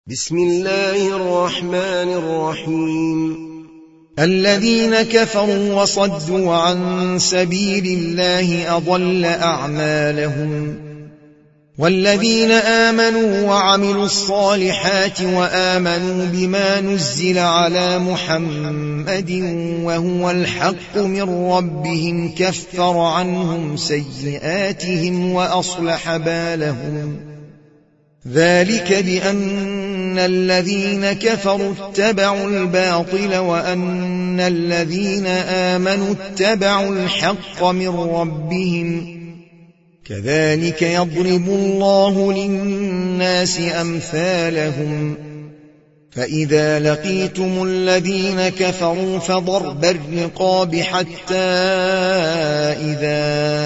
بسم الله الرحمن الرحيم. الذين كفروا وصدوا عن سبيل الله أضل أعمالهم والذين آمنوا وعملوا الصالحات وآمنوا بما نزل على محمد وهو الحق من ربهم كفر عنهم سيئاتهم وأصلح بالهم ذلك بأن الذين كفروا اتبعوا الباطل وأن الذين آمنوا اتبعوا الحق من ربهم كذلك يضرب الله للناس أمثالهم فإذا لقيتم الذين كفروا فضرب الرقاب حتى إذا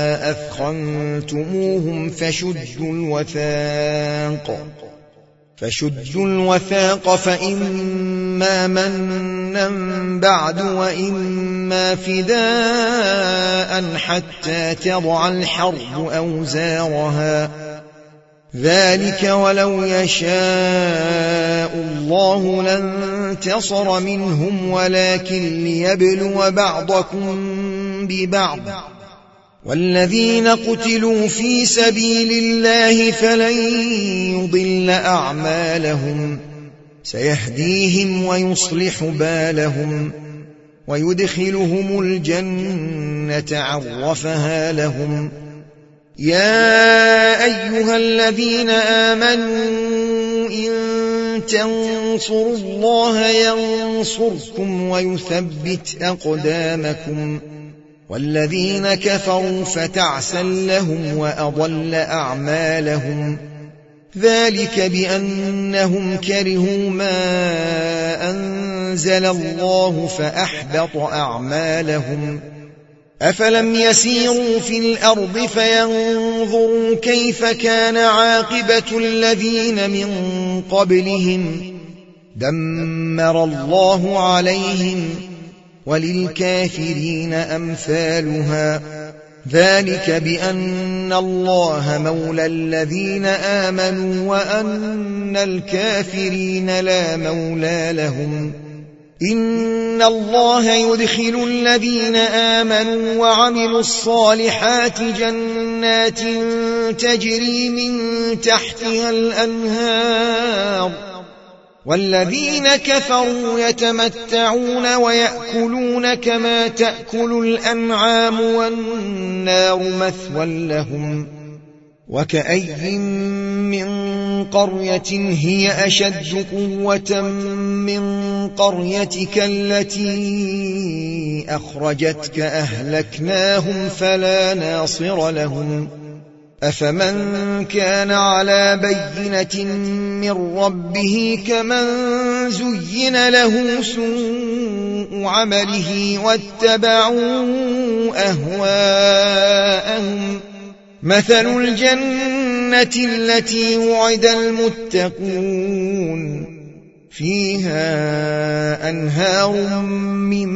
أثخنتموهم فشدوا الوثاق فإما منا بعد وإما فداء حتى تضع الحرب أوزارها ذلك ولو يشاء الله لانتصر منهم ولكن ليبلو بعضكم ببعض والذين قتلوا في سبيل الله فلن يضل أعمالهم سيهديهم ويصلح بالهم ويدخلهم الجنة عرفها لهم يا أيها الذين آمنوا إن تنصروا الله ينصركم ويثبت أقدامكم والذين كفروا فتعسا لهم وأضل أعمالهم ذلك بأنهم كرهوا ما أنزل الله فأحبط أعمالهم أفلم يسيروا في الأرض فينظروا كيف كان عاقبة الذين من قبلهم دمر الله عليهم وللكافرين أمثالها ذلك بأن الله مولى الذين آمنوا وأن الكافرين لا مولى لهم إن الله يدخل الذين آمنوا وعملوا الصالحات جنات تجري من تحتها الأنهار والذين كفروا يتمتعون ويأكلون كما تأكل الأنعام والنار مثوى لهم وكأي من قرية هي أشد قوة من قريتك التي أخرجتك أهلكناهم فلا ناصر لهم أفمن كان على بينة من ربه كمن زين له سوء عمله واتبعوا أهواءهم مثل الجنة التي وعد المتقون فيها أنهار من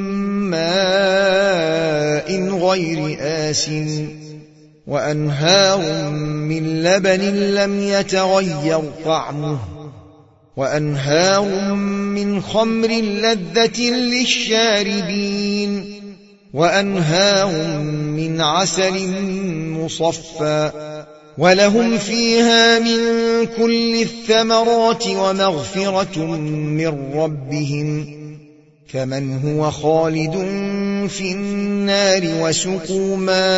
ماء غير آسن وأنهار من لبن لم يتغير طعمه وأنهار من خمر لذة للشاربين وأنهار من عسل مصفى ولهم فيها من كل الثمرات ومغفرة من ربهم كمن هو خالد في النار وسقوا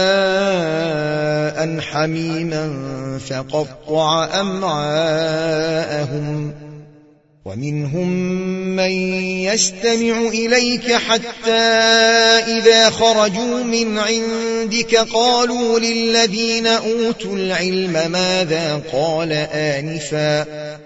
ماء حميما فقطع أمعاءهم ومنهم من يستمع إليك حتى إذا خرجوا من عندك قالوا للذين أوتوا العلم ماذا قال آنفا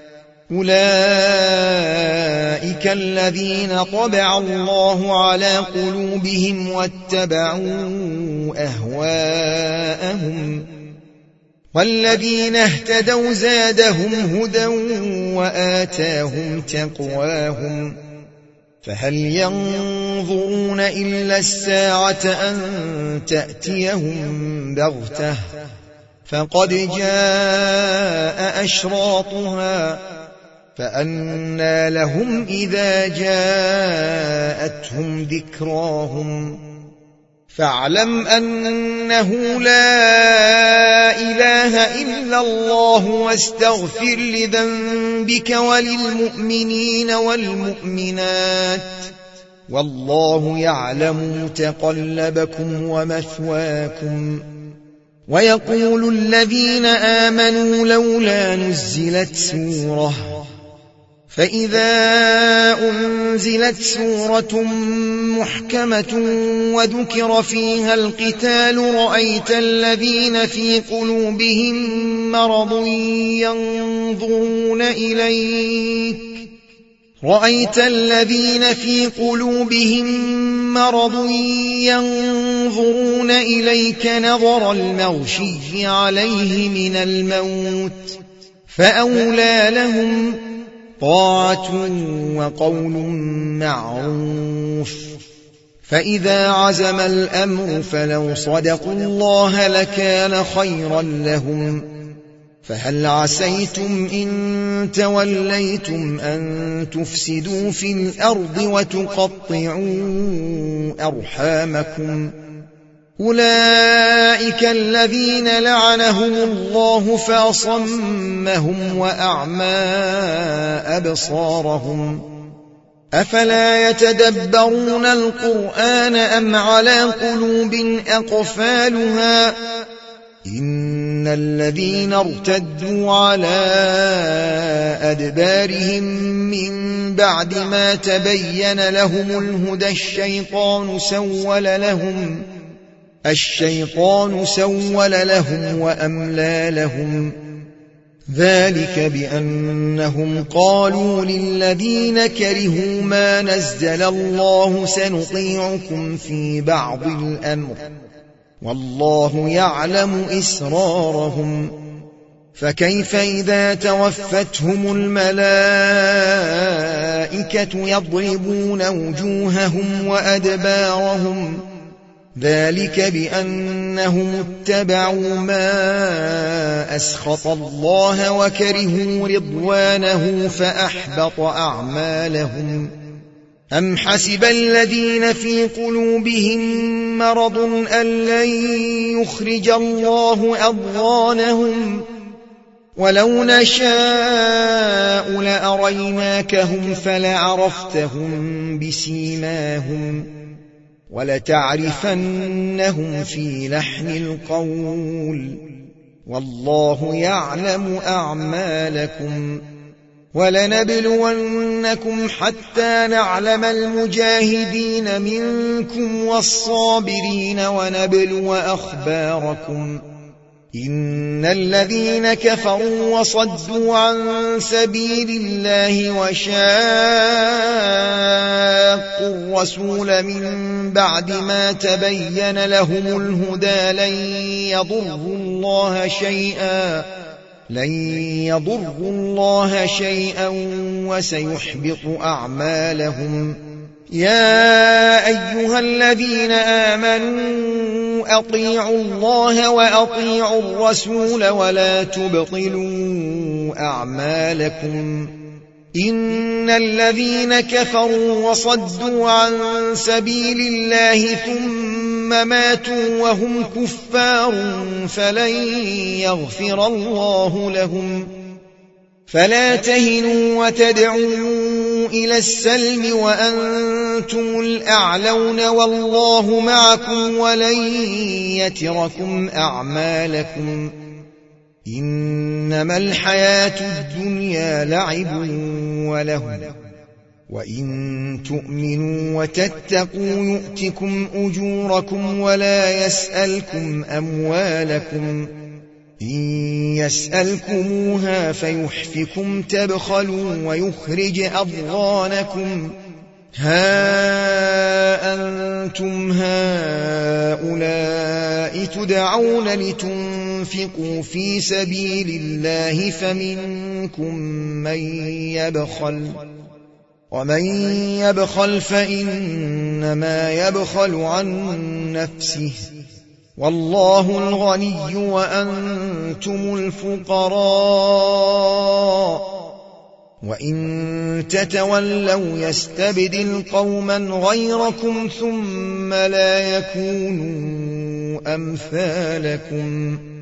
أولئك الذين طبع الله على قلوبهم واتبعوا أهواءهم والذين اهتدوا زادهم هدى وآتاهم تقواهم فهل ينظرون إلا الساعة أن تأتيهم بغتة فقد جاء أشراطها فأنى لهم إذا جاءتهم ذكراهم فاعلم أنه لا إله إلا الله واستغفر لذنبك وللمؤمنين والمؤمنات والله يعلم متقلبكم ومثواكم. ويقول الذين آمنوا لولا نزلت سورة فإذا أنزلت سورة محكمة وذكر فيها القتال رأيت الذين في قلوبهم مرض ينظرون إليك نظر المغشي عليه من الموت فأولى لهم طاعة وقول معروف. فإذا عزم الأمر فلو صدقوا الله لكان خيرا لهم. فهل عسيتم إن توليتم أن تفسدوا في الأرض وتقطعوا أرحامكم أولئك الذين لعنهم الله فأصمهم وأعمى أبصارهم أفلا يتدبرون القرآن أم على قلوب أقفالها إن الذين ارتدوا على أدبارهم من بعد ما تبين لهم الهدى الشيطان سول لهم وأملى لهم ذلك بأنهم قالوا للذين كرهوا ما نزل الله سنطيعكم في بعض الأمر والله يعلم إسرارهم. فكيف إذا توفتهم الملائكة يضربون وجوههم وأدبارهم ذلك بأنهم اتبعوا ما أسخط الله وكرهوا رضوانه فأحبط أعمالهم. أم حسب الذين في قلوبهم مرض أن لن يخرج الله أضغانهم ولو نشاء لأريناكهم فلعرفتهم بسيماهم ولتعرفنهم في لحن القول والله يعلم أعمالكم. ولنبلونكم حتى نعلم المجاهدين منكم والصابرين ونبلو أخباركم. إن الذين كفروا وصدوا عن سبيل الله وشاقوا الرسول من بعد ما تبين لهم الهدى لن يضروا الله شيئا وسيحبط أعمالهم. يا أيها الذين آمنوا أطيعوا الله وأطيعوا الرسول ولا تبطلوا أعمالكم. إن الذين كفروا وصدوا عن سبيل الله ثم ماتوا وهم كفار فلن يغفر الله لهم. فلا تهنوا وتدعوا إلى السلم وأنتم الأعلون والله معكم ولن يتركم أعمالكم. إنما الحياة الدنيا لعب ولهو وإن تؤمنوا وتتقوا يؤتكم أجوركم ولا يسألكم أموالكم. إن يسألكموها فيحفكم تبخلوا ويخرج أضغانكم. ها أنتم هؤلاء تدعون لتنفقوا في سبيل الله فمنكم من يبخل ومن يبخل فإنما يبخل عن نفسه والله الغني وأنتم الفقراء وإن تتولوا يستبدل قوما غيركم ثم لا يكونوا أمثالكم